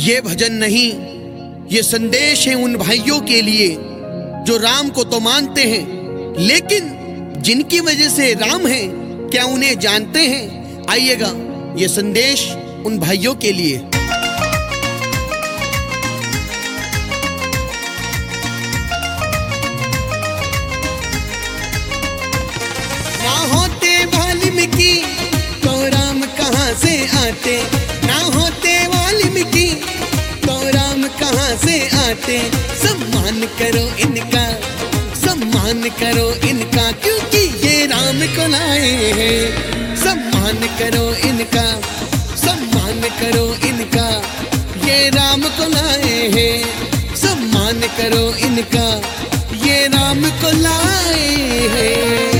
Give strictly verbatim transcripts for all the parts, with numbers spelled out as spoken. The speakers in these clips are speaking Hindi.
ये भजन नहीं, ये संदेश है उन भाइयों के लिए जो राम को तो मानते हैं, लेकिन जिनकी वजह से राम है क्या उन्हें जानते हैं। आइएगा, ये संदेश उन भाइयों के लिए। ना होते वाल्मीकि तो राम कहाँ से आते, ना होते वाल्मीकि तो राम कहाँ से आते। सम्मान करो इनका, सम्मान करो इनका, क्योंकि ये राम को लाए हैं। सम्मान करो इनका, सम्मान करो इनका, ये राम को लाए हैं। सम्मान करो इनका, ये राम को लाए हैं।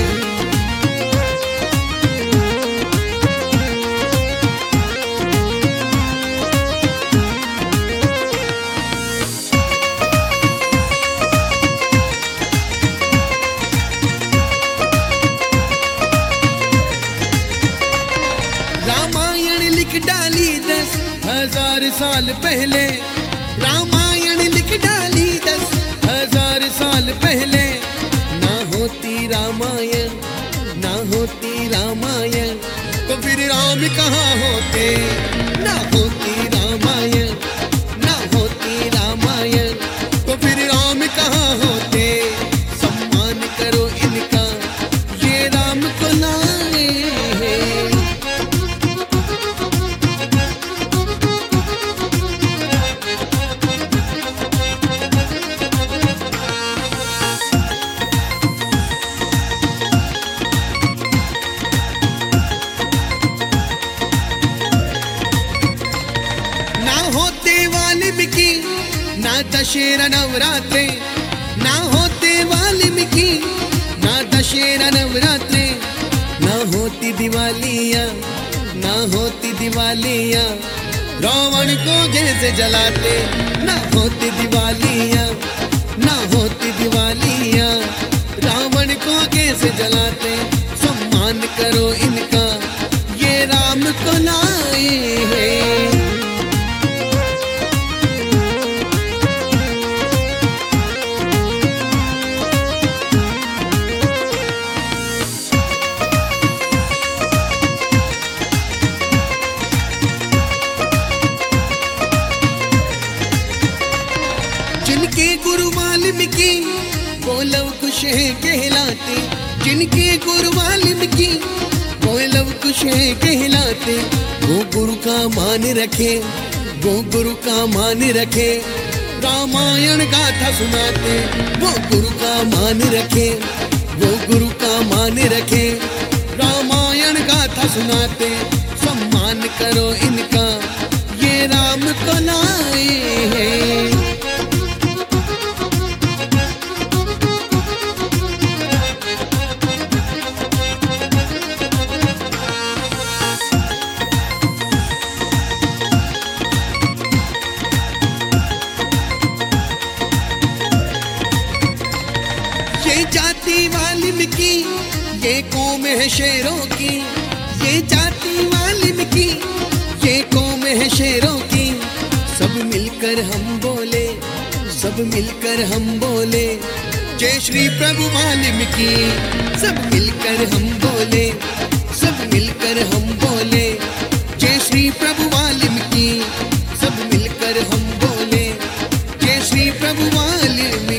रामायण लिख डाली दस हजार साल पहले, रामायण लिख डाली दस हजार साल पहले। ना होती रामायण, ना होती रामायण तो फिर राम कहाँ होते। ना होती रामायण, ना होती रामायण तो फिर राम कहाँ होते। सम्मान करो इनका, ये राम को लाए हैं। वाल्मीकि ना दशहरा नवरात्रे, ना होते वाल्मीकि ना दशहरा नवरात्रे। ना होती दिवालियाँ, ना होती दिवालियाँ रावण को कैसे जलाते। ना होती दिवालियाँ, ना होती दिवालियाँ रावण को कैसे जलाते। सम्मान करो इनका, ये राम को लाए हैं। जिनके गुरु वाल्मीकि वो लव कुश है कहलाते। जिनके गुरु वाल्मीकि वो लव कुश है कहलाते। वो गुरु का मान रखे, वो गुरु का मान रखे, रामायण गाथा सुनाते। वो गुरु का मान रखे, वो गुरु का मान रखे, रामायण गाथा सुनाते। सम्मान करो इनका, ये राम को लाए हैं। ये जाति वाल्मीकि, ये कौम है शेरों की। ये जाति वाल्मीकि, ये कौम है शेरों की। सब मिलकर हम बोले, सब मिलकर हम बोले, जय श्री प्रभु वाल्मीकि। सब मिलकर हम बोले, सब मिलकर हम बोले, जय श्री प्रभु वाल्मीकि। सब मिलकर हम बोले, जय श्री प्रभु वाल्मीकि।